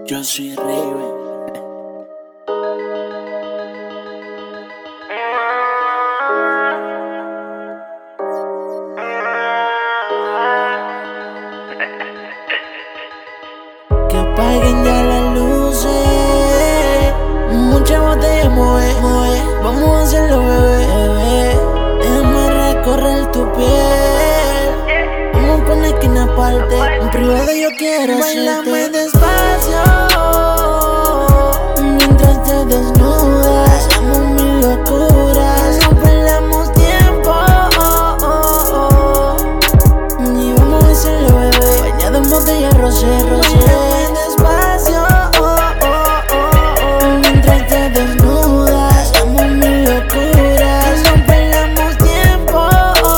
Yo soy Raven. Que apaguen ya las luces. Muchas botellas mover. Vamos a hacerlo, bebé. Déjame recorrer tu piel. Vamos a poner esquina aparte. En privado yo quiero bailame despacio. Mientras te desnudas, hacemos mil locuras. No perdamos tiempo. Y vamos a hacerlo, bebé. Bañado en botella rosé. Bailame despacio. Mientras te desnudas, hacemos mil locuras. No perdamos tiempo.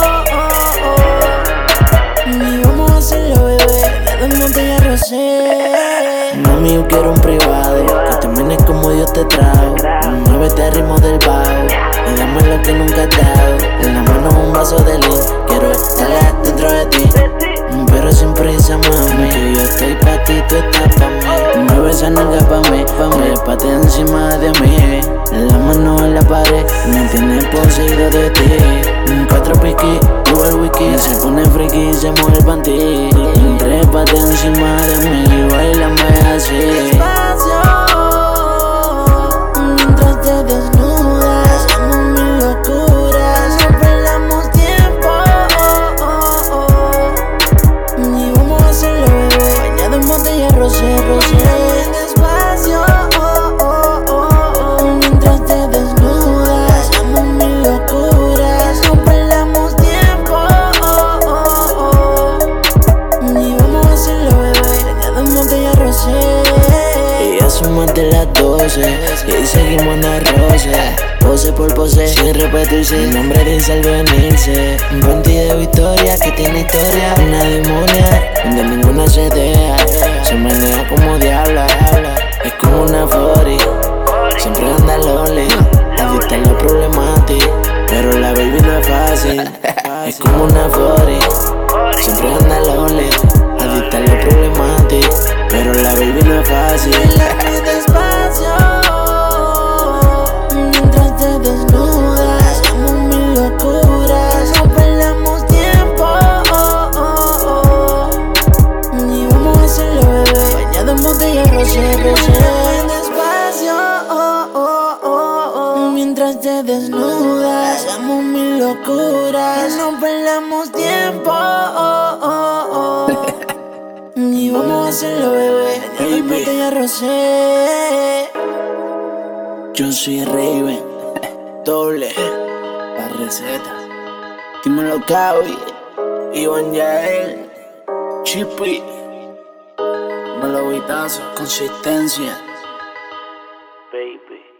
Y vamos a hacerlo, bebé. Bañado en botella rosé. Mami, yo quiero un privado, que te menes como Dios te trajo. Muévete al ritmo del bajo y dame lo que nunca he dado. En la mano un vaso de lean, quiero estar dentro de ti, pero sin prisa, mami, que yo estoy pa' ti, tú estás pa' mí. Mueve esa nalga pa' mí, trépate encima de mí. La mano en la pared, me tienes poseído de ti. Cuatro piquis, tú el wiki, se pone friki y se mueve el panty. Trépate encima de mí, bailame así. Despacio, mientras te desnudas, hacemos mil locuras. No perdamos tiempo. Y vamos a hacerlo, bebé. Bañado en botella rosé. Despacio, mientras te desnudas, hacemos mil locuras. No perdamos tiempo. Y vamos a hacerlo, bebé. Bañado en botella rosé. Y ya son más de las 12 y seguimos en arroce. Pose por pose, sin repetirse. Mi nombre dice al venirse. Un cuento de victoria que tiene historia. Una demonia donde ninguna se deja. Se menea como diabla. Es como una 40. Siempre anda lonely. Adicta a la problemática, pero la baby no es fácil. Es como una 40. Siempre anda lonely. Adicta a la problemática, pero la baby no es fácil. Bailame despacio, mientras te desnudas, hacemos mil locuras. No perdamos tiempo. Y vamos a hacerlo, bebé. Bañado en botella rosé. Despacio, mientras te desnudas, hacemos mil locuras. No perdamos tiempo. Y vamos a hacerlo, bebé. Bañado en botella rosé. Yo soy Raven. Doble. La receta. Dímelo, Cavi. Iván Yael. Chippy. Malo guitazo. Consistencia. Baby.